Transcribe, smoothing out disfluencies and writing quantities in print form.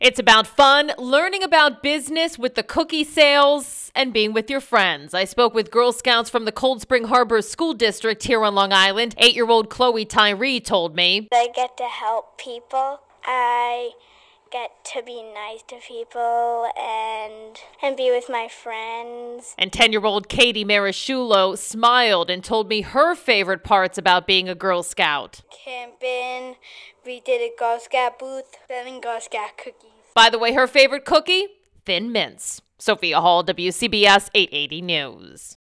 It's about fun, learning about business with the cookie sales, and being with your friends. I spoke with Girl Scouts from the Cold Spring Harbor School District here on Long Island. 8-year-old Chloe Tyree told me, I get to help people. I get to be nice to people and be with my friends. And 10-year-old Katie Marisciulo smiled and told me her favorite parts about being a Girl Scout. Camping, we did a Girl Scout booth, selling Girl Scout cookies. By the way, her favorite cookie? Thin Mints. Sophia Hall, WCBS 880 News.